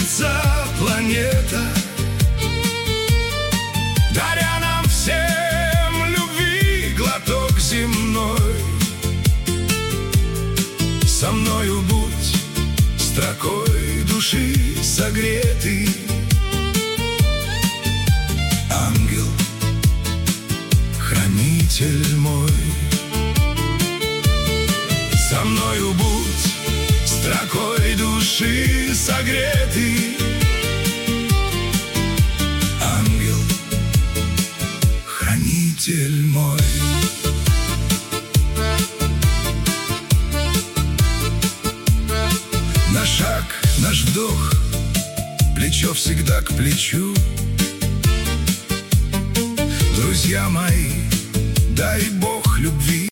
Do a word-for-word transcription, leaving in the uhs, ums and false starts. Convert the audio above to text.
кружится планета, даря нам всем любви глоток земной. Со мною будь строкой души согретый, ангел, хранитель мой. Со мною будь строкой души согретый, ангел, хранитель мой. Наш шаг, наш вдох, плечо всегда к плечу. Друзья мои, дай Бог любви.